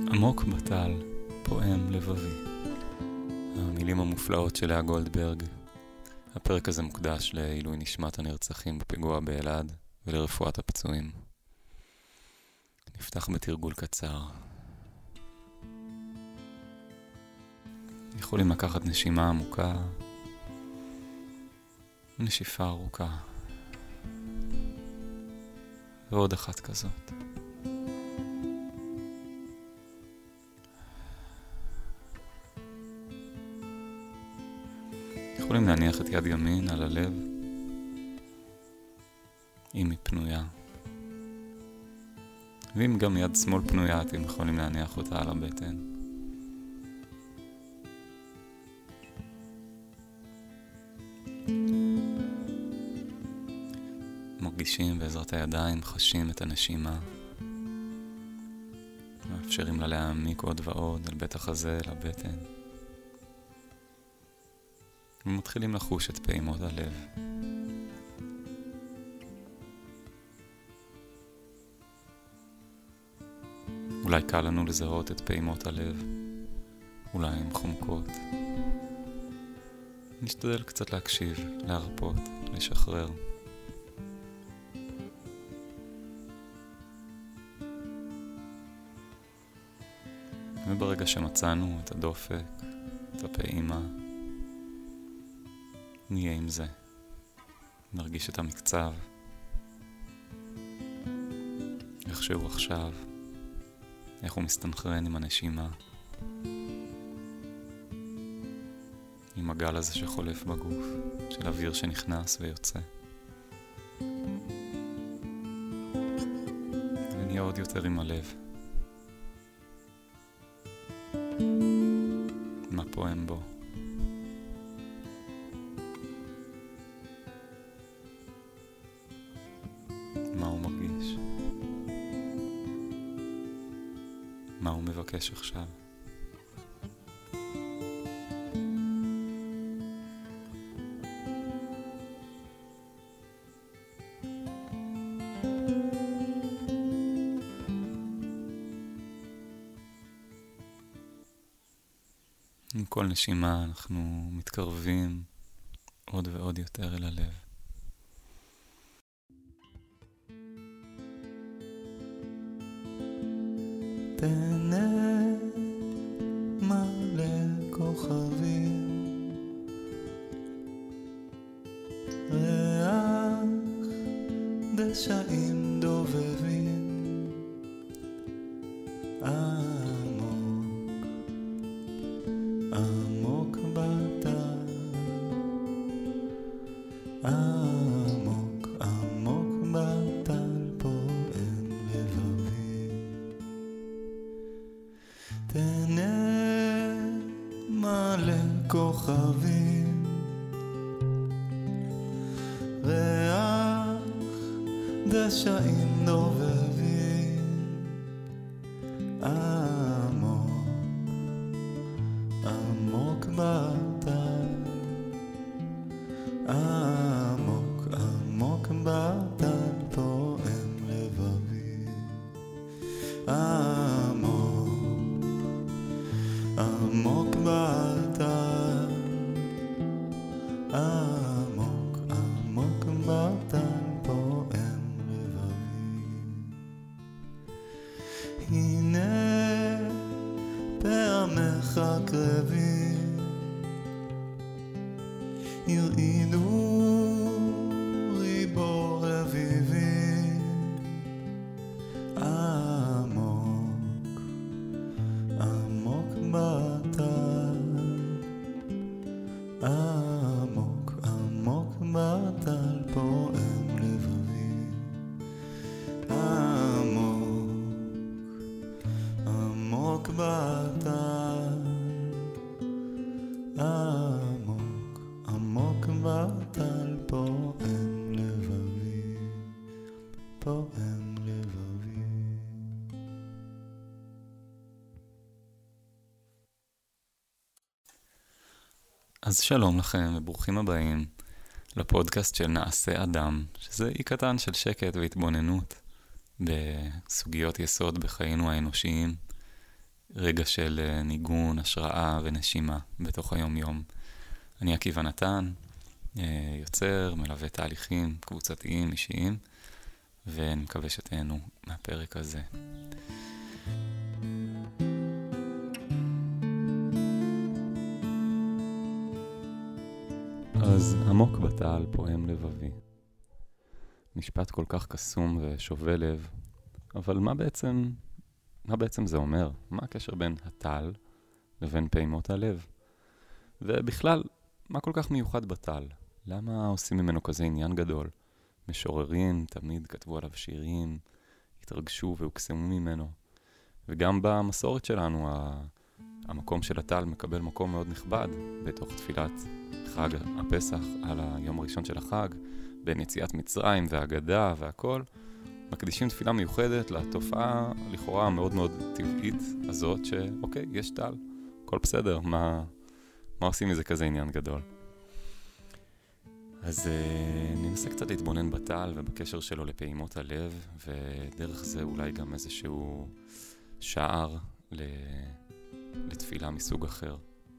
עמוק בטל, פועם לבבי. המילים המופלאות של לאה גולדברג. הפרק הזה מוקדש לעילוי נשמת הנרצחים בפיגוע באלעד ולרפואת הפצועים. נפתח בתרגול קצר. יכולים לקחת נשימה עמוקה, נשיפה ארוכה, ועוד אחת כזאת. יכולים להניח את יד ימין על הלב, אם היא פנויה. ואם גם יד שמאל פנויה, אתם יכולים להניח אותה על הבטן. מרגישים בעזרת הידיים, חשים את הנשימה. מאפשרים לה להעמיק עוד ועוד על בית החזה, לבטן. ומתחילים לחוש את פעימות הלב. אולי קל לנו לזהות את פעימות הלב, אולי הן חומקות. נשתדל קצת להקשיב, להרפות, לשחרר. וברגע שמצאנו את הדופק, את הפעימה, נהיה עם זה. נרגיש את המקצב. איך שהוא עכשיו. איך הוא מסתנכרן עם הנשימה. עם הגל הזה שחולף בגוף. של אוויר שנכנס ויוצא. ונהיה עוד יותר עם הלב. מה פועם בו? מה הוא מרגיש? מה הוא מבקש עכשיו? עם כל נשימה אנחנו מתקרבים עוד ועוד יותר אל הלב. תהנה מלא כוכבים, ריח דשאים דובבים, עמוק עמוק בטל, עמוק עמוק בטל פועם לבבי. תהנה מלא כוכבים, ריח דשאים דובבים, עמוק עמוק בטל, עמוק עמוק בטל פועם לבבי. עמוק עמוק בטל, עמוק עמוק בטל פועם לבבי. הנה פעמך קרבים, הרעידו ריבו רביבי, עמוק עמוק בטל, עמוק עמוק בטל פועם לבבי. עמוק עמוק בטל, עמוק עמוק בטל פועם לבבי, פועם לבבי. אז שלום לכם וברוכים הבאים לפודקאסט של נעשה אדם, שזה אי קטן של שקט והתבוננות בסוגיות יסוד בחיינו האנושיים, רגע של ניגון, השראה ונשימה בתוך היום-יום. אני עקיבא נתן, יוצר, מלווה תהליכים קבוצתיים, אישיים, ואני מקווה שתהנו מהפרק הזה. אז עמוק בתעל פועם לבבי. משפט כל כך קסום ושובה לב, אבל מה בעצם זה אומר? מה הקשר בין התעל לבין פעימות הלב? ובכלל, מה כל כך מיוחד בתעל? למה עושים ממנו כזה עניין גדול? משוררים תמיד כתבו עליו שירים, התרגשו והוקסמו ממנו. וגם במסורת שלנו, המקום של התעל מקבל מקום מאוד נכבד בתוך תפילת חג הפסח על היום הראשון של החג, בין יציאת מצרים והאגדה והכל. מקדישים תפילה מיוחדת לתופעה לכאורה מאוד מאוד טבעית הזאת שאוקיי, יש תעל, הכל בסדר, מה עושים מזה כזה עניין גדול? אז ננסה קצת להתבונן בתעל ובקשר שלו לפעימות הלב, ודרך זה אולי גם איזשהו שער לתפילה מסוג אחר.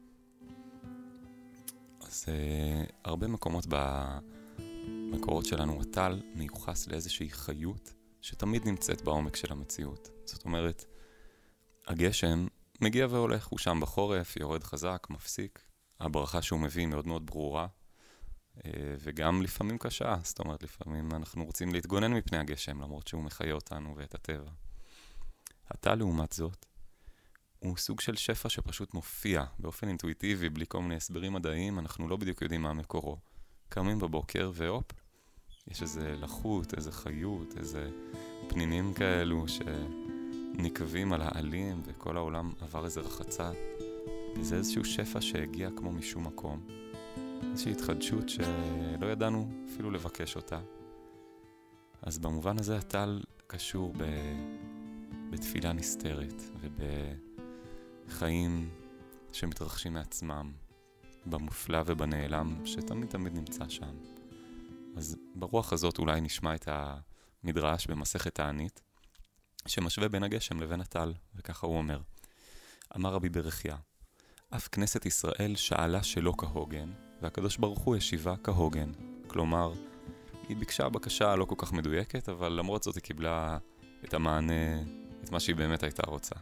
אז הרבה מקומות במקורות שלנו, התעל מיוחס לאיזושהי חיות שתמיד נמצאת בעומק של המציאות. זאת אומרת, הגשם מגיע והולך, הוא שם בחורף, יורד חזק, מפסיק. הברכה שהוא מביא מאוד מאוד ברורה, וגם לפעמים קשה. זאת אומרת, לפעמים אנחנו רוצים להתגונן מפני הגשם, למרות שהוא מחיה אותנו ואת הטבע. התעל לעומת זאת, הוא סוג של שפע שפשוט מופיע באופן אינטואיטיבי, בלי כל מיני הסברים מדעיים, אנחנו לא בדיוק יודעים מה מקורו. קמים בבוקר והופ, יש איזה לחות, איזה חיות, איזה פנינים כאלו שנקבים על העלים, וכל העולם עבר איזה רחצה. וזה איזשהו שפע שהגיע כמו משום מקום. איזושהי התחדשות שלא ידענו אפילו לבקש אותה. אז במובן הזה התעל קשור בתפילה נסתרת ובחיים שמתרחשים מעצמם, במופלא ובנעלם שתמיד נמצא שם. אז ברוח הזאת אולי נשמע את המדרש במסכת תענית שמשווה בין הגשם לבין התעל, וככה הוא אומר: אמר רבי ברכיה, אף כנסת ישראל שאלה שלא כהוגן, והקדוש ברוך הוא השיבה כהוגן. כלומר, היא ביקשה בקשה לא כל כך מדויקת, אבל למרות זאת היא קיבלה את המענה, את מה שהיא באמת הייתה רוצה.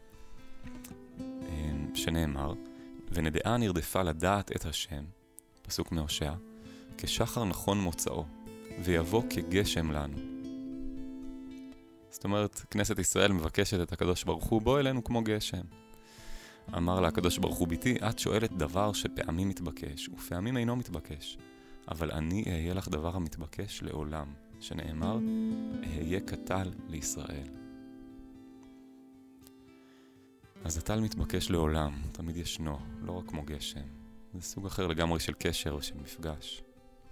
שנאמר, ונדעה נרדפה לדעת את השם, פסוק מהושע, כשחר נכון מוצאו, ויבוא כגשם לנו. זאת אומרת, כנסת ישראל מבקשת את הקדוש ברוך הוא, בוא אלינו כמו גשם. אמר לה הקדוש ברוך הוא, ביתי, את שואלת דבר שפעמים מתבקש, ופעמים אינו מתבקש. אבל אני אהיה לך דבר המתבקש לעולם, שנאמר, אהיה כתל לישראל. אז התעל מתבקש לעולם, תמיד ישנו, לא רק כמו גשם. זה סוג אחר לגמרי של קשר ושל מפגש.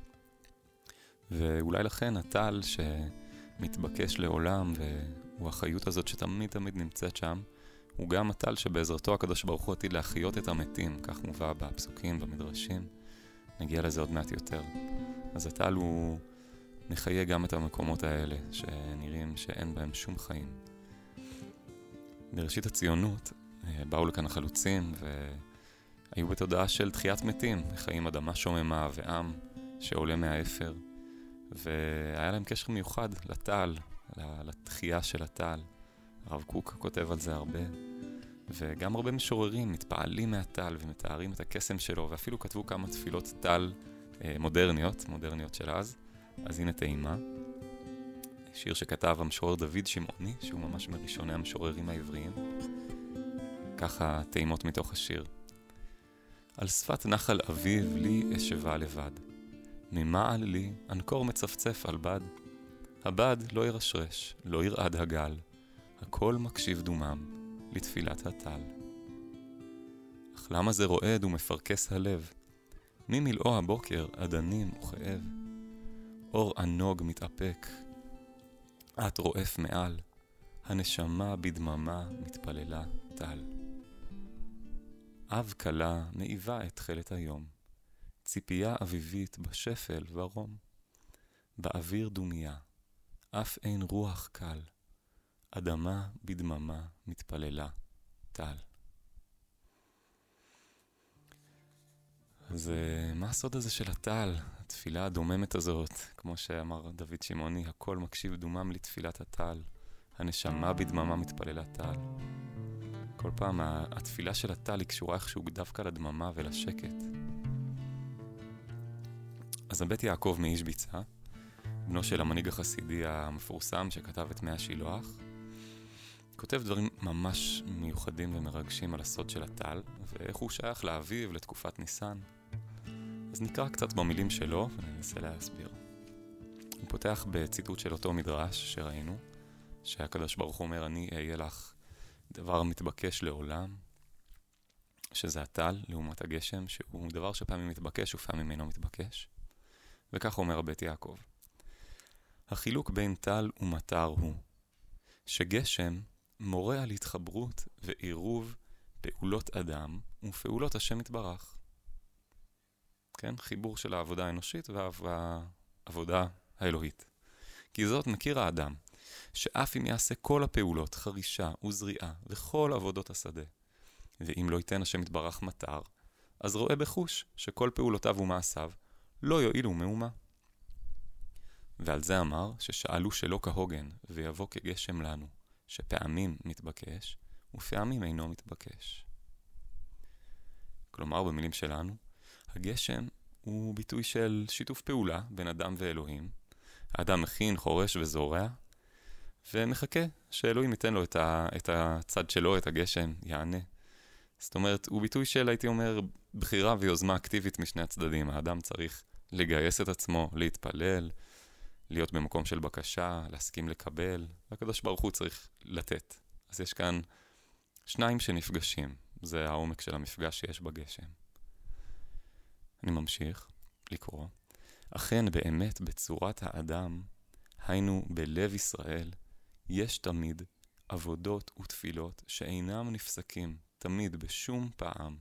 ואולי לכן התעל שמתבקש לעולם, והוא החיות הזאת שתמיד נמצאת שם, הוא גם התעל שבעזרתו הקדוש ברוך הוא עתיד להחיות את המתים, כך מובא בפסוקים, במדרשים. נגיע לזה עוד מעט יותר. אז התעל הוא מחיה גם את המקומות האלה, שנראים שאין בהם שום חיים. בראשית הציונות באו לכאן החלוצים, והיו בתודעה של תחיית מתים, חיים אדמה שוממה ועם שעולה מהאפר, והיה להם קשר מיוחד לתעל, לתחייה של התעל. הרב קוק כותב על זה הרבה, וגם הרבה משוררים מתפעלים מהתעל ומתארים את הקסם שלו, ואפילו כתבו כמה תפילות תעל מודרניות של אז. אז הנה טעימה, שיר שכתב המשורר דוד שמעוני, שהוא ממש מראשוני המשוררים העבריים. ככה טעימות מתוך השיר. על שפת נחל אביב לי אשבה לבד, ממעל לי אנקור מצפצף על בד. הבד לא ירשרש, לא ירעד הגל, הכל מקשיב דומם לתפילת התעל. אך למה זה רועד ומפרקס הלב? ממלאו הבוקר עדנים וכאב, אור ענוג מתאפק, את רועף מעל, הנשמה בדממה מתפללה תעל. אב קלה מאיבה את תחילת היום, ציפייה אביבית בשפל ורום, באוויר דומיה, אף אין רוח קל, אדמה בדממה מתפללה טל. אז מה הסוד הזה של הטל? התפילה הדוממת הזאת, כמו שאמר דוד שמעוני, הכל מקשיב דומם לתפילת הטל. הנשמה בדממה מתפללה טל. כל פעם התפילה של הטל היא קשורה איכשהו דווקא לדממה ולשקט. אז הבית יעקב מאיש ביצה, בנו של המנהיג החסידי המפורסם שכתב את מאה שילוח, כותב דברים ממש מיוחדים ומרגשים על הסוד של הטל, ואיך הוא שייך לאביב, לתקופת ניסן. אז נקרא קצת במילים שלו וננסה להסביר. הוא פותח בציטוט של אותו מדרש שראינו, שהקדוש ברוך הוא אומר, אני אהיה לך דבר מתבקש לעולם, שזה הטל לעומת הגשם, שהוא דבר שפעמים מתבקש ופעמים אינו מתבקש. וכך אומר הבית יעקב. החילוק בין טל ומטר הוא, שגשם מורה על התחברות ועירוב פעולות אדם ופעולות השם יתברך. כן? חיבור של העבודה האנושית והעבודה האלוהית. כי זאת מכיר האדם, שאף אם יעשה כל הפעולות, חרישה וזריעה וכל עבודות השדה, ואם לא ייתן השם יתברך מטר, אז רואה בחוש שכל פעולותיו ומעשיו לא יועילו מאומה. ועל זה אמר ששאלו שלא כהוגן ויבוא כגשם לנו, שפעמים מתבקש ופעמים אינו מתבקש. כלומר, במילים שלנו, הגשם הוא ביטוי של שיתוף פעולה בין אדם ואלוהים. האדם מכין, חורש וזורע, ומחכה שאלוהים ייתן לו את הצד שלו, את הגשם, יענה. זאת אומרת, הוא ביטוי של, הייתי אומר, בחירה ויוזמה אקטיבית משני הצדדים. האדם צריך לגייס את עצמו, להתפלל, להיות במקום של בקשה, להסכים לקבל, והקדוש ברוך הוא צריך לתת. אז יש כאן שניים שנפגשים, זה העומק של המפגש שיש בגשם. אני ממשיך לקרוא. אכן באמת בצורת האדם, היינו בלב ישראל, יש תמיד עבודות ותפילות שאינם נפסקים, תמיד בשום פעם.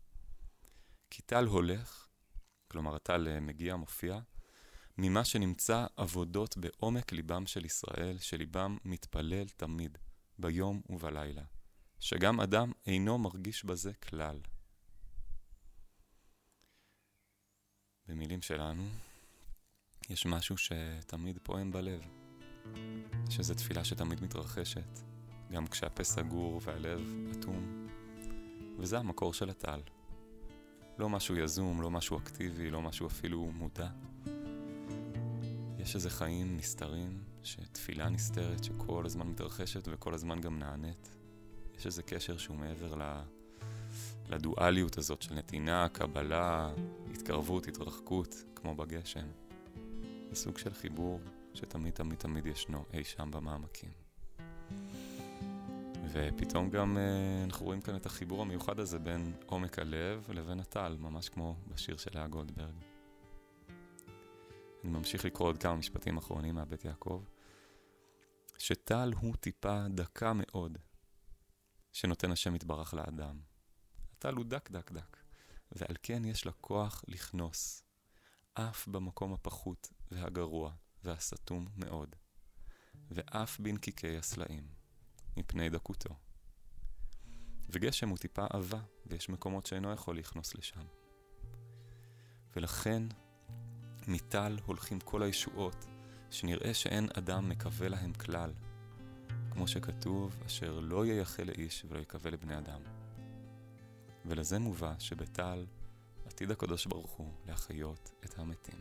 כי טל הולך, כלומר הטל מגיע, מופיע, ממה שנמצא עבודות בעומק ליבם של ישראל, שליבם מתפלל תמיד, ביום ובלילה, שגם אדם אינו מרגיש בזה כלל. במילים שלנו, יש משהו שתמיד פועם בלב, שזו תפילה שתמיד מתרחשת, גם כשהפה סגור והלב אטום, וזה המקור של הטל. לא משהו יזום, לא משהו אקטיבי, לא משהו אפילו מודע. יש איזה חיים נסתרים, שתפילה נסתרת, שכל הזמן מתרחשת וכל הזמן גם נענית. יש איזה קשר שהוא מעבר לדואליות הזאת של נתינה, קבלה, התקרבות, התרחקות, כמו בגשם. זה סוג של חיבור שתמיד תמיד תמיד ישנו אי שם במעמקים. ופתאום גם אנחנו רואים כאן את החיבור המיוחד הזה בין עומק הלב לבין הטל, ממש כמו בשיר של לאה גולדברג. אני ממשיך לקרוא עוד כמה משפטים אחרונים מהבית יעקב. שטל הוא טיפה דקה מאוד שנותן השם יתברך לאדם. הטל הוא דק דק דק, ועל כן יש לה כוח לכנוס, אף במקום הפחות והגרוע והסתום מאוד, ואף בנקיקי הסלעים, מפני דקותו. וגשם הוא טיפה עבה, ויש מקומות שאינו יכול לכנוס לשם. ולכן מטל הולכים כל הישועות, שנראה שאין אדם מקווה להם כלל, כמו שכתוב, אשר לא ייחל לאיש ולא יקווה לבני אדם. ולזה מובא שבטל עתיד הקדוש ברוך הוא להחיות את המתים.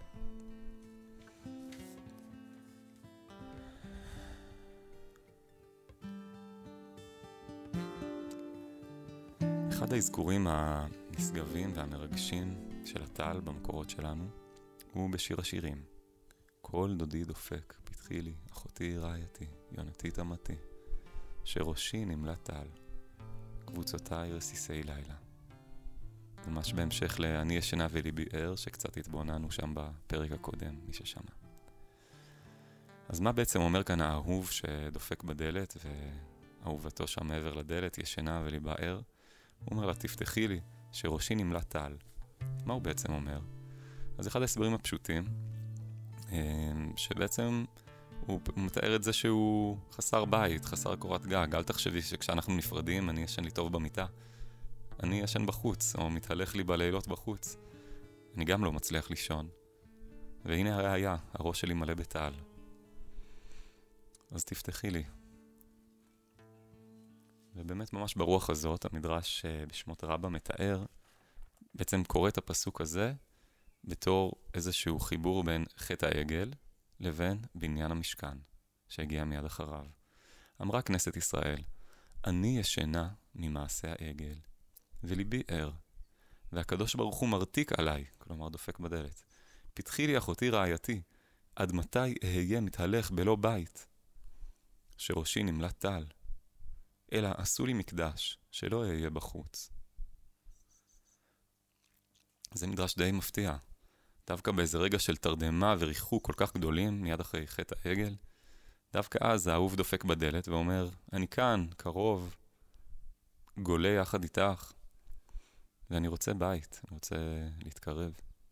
אחד האזכורים הנשגבים והמרגשים של הטל במקורות שלנו הוא בשיר השירים. כל דודי דופק, פתחי לי, אחותי רעייתי, יונתי תמתי, שראשי נמלא טל, קבוצותיי רסיסי לילה. ממש בהמשך ל"אני ישנה וליבי ער", שקצת התבוננו שם בפרק הקודם, מי ששמע. אז מה בעצם אומר כאן האהוב שדופק בדלת, ואהובתו שם מעבר לדלת, ישנה וליבה ער? הוא אומר לה, תפתחי לי, שראשי נמלא טל. מה הוא בעצם אומר? אז אחד ההסברים הפשוטים, שבעצם הוא מתאר את זה שהוא חסר בית, חסר קורת גג. אל תחשבי שכשאנחנו נפרדים אני ישן לי טוב במיטה. אני ישן בחוץ, או מתהלך לי בלילות בחוץ. אני גם לא מצליח לישון. והנה הראיה, הראש שלי מלא בטל. אז תפתחי לי. ובאמת ממש ברוח הזאת, המדרש בשמות רבא מתאר, בעצם קורא את הפסוק הזה, בתור איזשהו חיבור בין חטא העגל, לבין בניין המשכן, שהגיע מיד אחריו. אמרה כנסת ישראל, אני ישנה ממעשה העגל, וליבי ער, והקדוש ברוך הוא מרתיק עליי, כלומר דופק בדלת. פתחי לי אחותי רעייתי, עד מתי אהיה מתהלך בלא בית, שראשי נמלט טל, אלא עשו לי מקדש, שלא אהיה בחוץ. זה מדרש די מפתיע. דווקא באיזה רגע של תרדמה וריחוק כל כך גדולים, מיד אחרי חטא העגל, דווקא אז האהוב דופק בדלת ואומר, אני כאן, קרוב, גולה יחד איתך, ואני רוצה בית, אני רוצה להתקרב.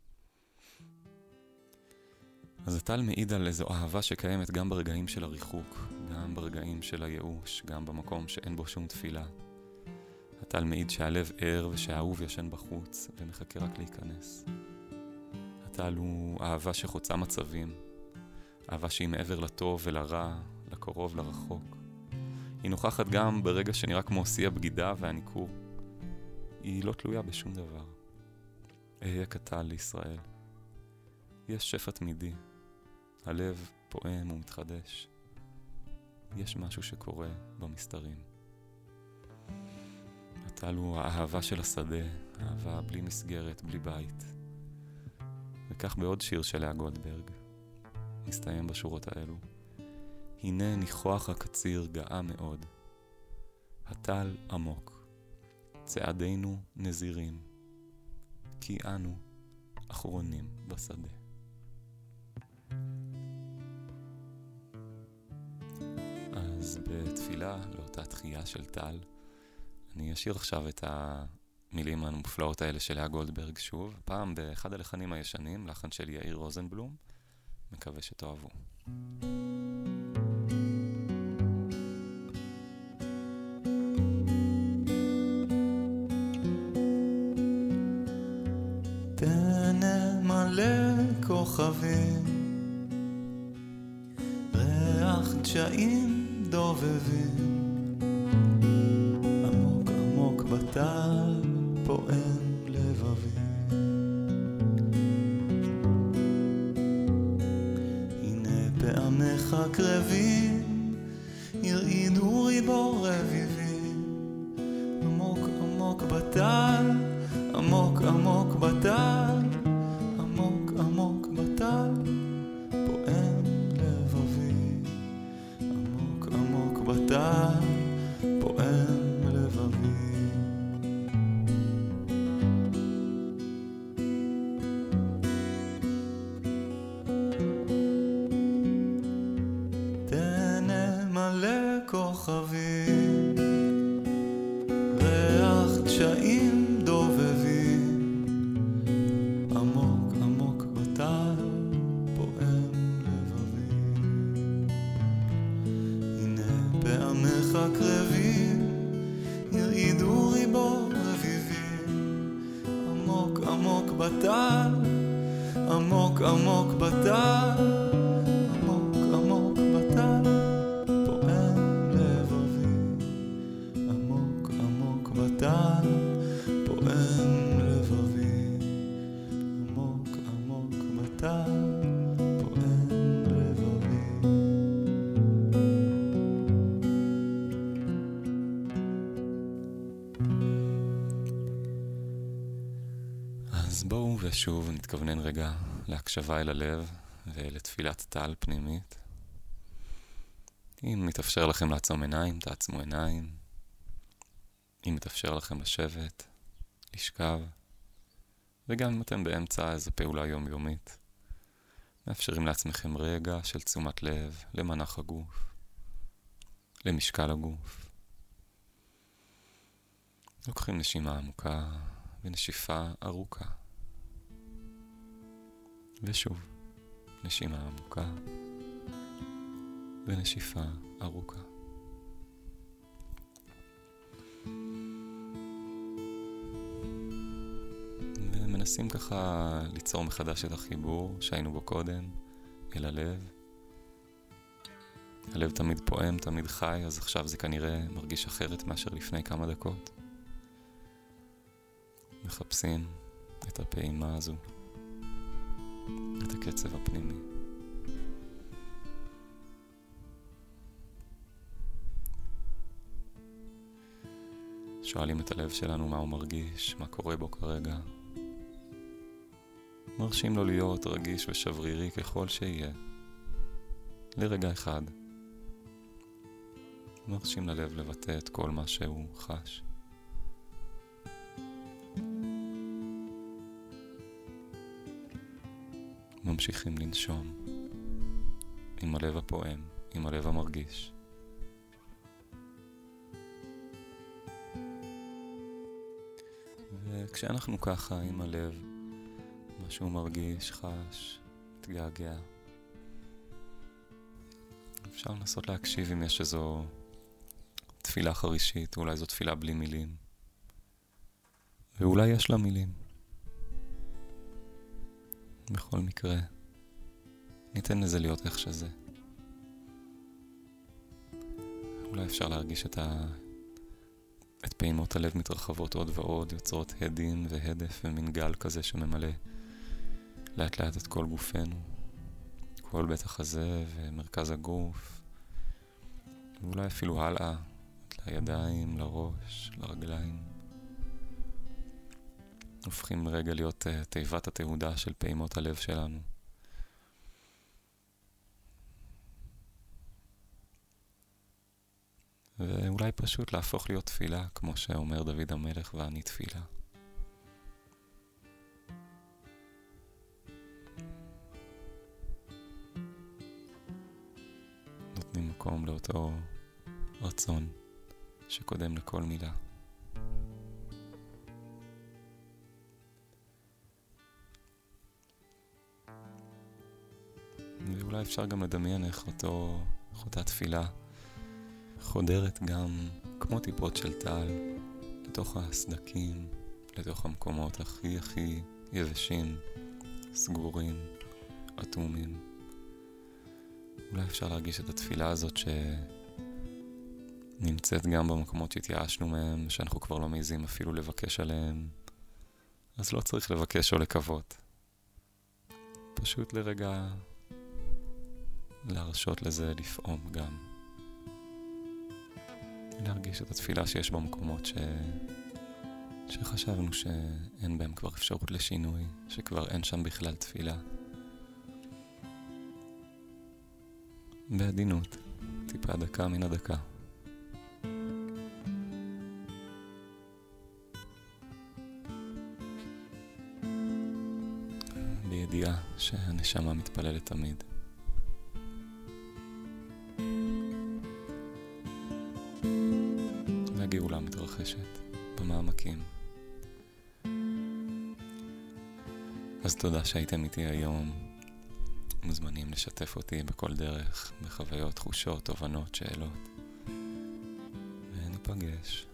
אז הטל מעיד על איזו אהבה שקיימת גם ברגעים של הריחוק, גם ברגעים של הייאוש, גם במקום שאין בו שום תפילה. הטל מעיד שהלב ער ושהאהוב ישן בחוץ ומחכה רק להיכנס. הטל הוא אהבה שחוצה מצבים, אהבה שהיא מעבר לטוב ולרע, לקרוב, לרחוק. היא נוכחת גם ברגע שנראה כמו שיא הבגידה והניכור. היא לא תלויה בשום דבר. אהיה כטל לישראל. יש שפע תמידי. הלב פועם ומתחדש. יש משהו שקורה במסתרים. הטל הוא האהבה של השדה, אהבה בלי מסגרת, בלי בית. וכך בעוד שיר של לאה גולדברג, מסתיים בשורות האלו. הנה ניחוח הקציר גאה מאוד. הטל עמוק. צעדינו נזירים. כי אנו אחרונים בשדה. אז בתפילה לאותה תחייה של טל, אני אשאיר עכשיו את המילים המופלאות האלה של לאה גולדברג שוב, פעם באחד הלחנים הישנים, לחן של יאיר רוזנבלום. מקווה שתאהבו. תנמלא כוכבים, ריח דשאים דובבים, עמוק עמוק בטל פועם לבבי. הנה פעמך קרבים, ירעידו ריבו רביבים, עמוק עמוק בטל, עמוק עמוק בטל, עמוק עמוק בטל פועם לבבי. עמוק עמוק בטל פועם לבבי. תנמלא כוכבים, ריח דשאים דובבים, עמוק עמוק בטל פועם לבבי. הנה פעמך קרבים, ירעידו ריבו רביבים, עמוק עמוק בטל, עמוק עמוק בטל, עמוק עמוק בטל פועם לבבי. עמוק עמוק בטל פועם לבבי. עמוק עמוק בטל פועם לבבי. אז בואו ושוב נתכוונן רגע להקשבה אל הלב ולתפילת טל פנימית. אם מתאפשר לכם לעצום עיניים, תעצמו עיניים. אם מתאפשר לכם לשבת, לשכב, וגם אם אתם באמצע איזו פעולה יומיומית, מאפשרים לעצמכם רגע של תשומת לב למנח הגוף, למשקל הגוף. לוקחים נשימה עמוקה ונשיפה ארוכה. ושוב, נשימה עמוקה ונשיפה ארוכה. ומנסים ככה ליצור מחדש את החיבור שהיינו בו קודם אל הלב. הלב תמיד פועם, תמיד חי, אז עכשיו זה כנראה מרגיש אחרת מאשר לפני כמה דקות. מחפשים את הפעימה הזו, את הקצב הפנימי. שואלים את הלב שלנו מה הוא מרגיש, מה קורה בו כרגע. מרשים לו להיות רגיש ושברירי ככל שיהיה. לרגע אחד. מרשים ללב לבטא את כל מה שהוא חש. ממשיכים לנשום. עם הלב הפועם, עם הלב המרגיש. וכשאנחנו ככה עם הלב, משהו מרגיש, חש, מתגעגע, אפשר לנסות להקשיב אם יש איזו תפילה חרישית, אולי זו תפילה בלי מילים. ואולי יש לה מילים. בכל מקרה, ניתן לזה להיות איך שזה. אולי אפשר להרגיש את פעימות הלב מתרחבות עוד ועוד, יוצרות הדים והדף ומין גל כזה שממלא לאט לאט את כל גופנו, כל בית החזה ומרכז הגוף, ואולי אפילו הלאה, לידיים, לראש, לרגליים. הופכים רגע להיות תיבת התהודה של פעימות הלב שלנו. ואולי פשוט להפוך להיות תפילה, כמו שאומר דוד המלך, ואני תפילה. נותנים מקום לאותו רצון שקודם לכל מילה. ואולי אפשר גם לדמיין איך אותה תפילה חודרת גם כמו טיפות של טל לתוך הסדקים, לתוך המקומות הכי יבשים, סגורים, אטומים. אולי אפשר להרגיש את התפילה הזאת שנמצאת גם במקומות שהתייאשנו מהם, שאנחנו כבר לא מעיזים אפילו לבקש עליהם. אז לא צריך לבקש או לקוות. פשוט לרגע להרשות לזה לפעום גם. להרגיש את התפילה שיש במקומות שחשבנו שאין בהם כבר אפשרות לשינוי, שכבר אין שם בכלל תפילה. בעדינות, טיפה דקה מן הדקה. בידיעה שהנשמה מתפללת תמיד. והגאולה מתרחשת במעמקים. אז תודה שהייתם איתי היום. מוזמנים לשתף אותי בכל דרך, בחוויות, תחושות, תובנות, שאלות. וניפגש.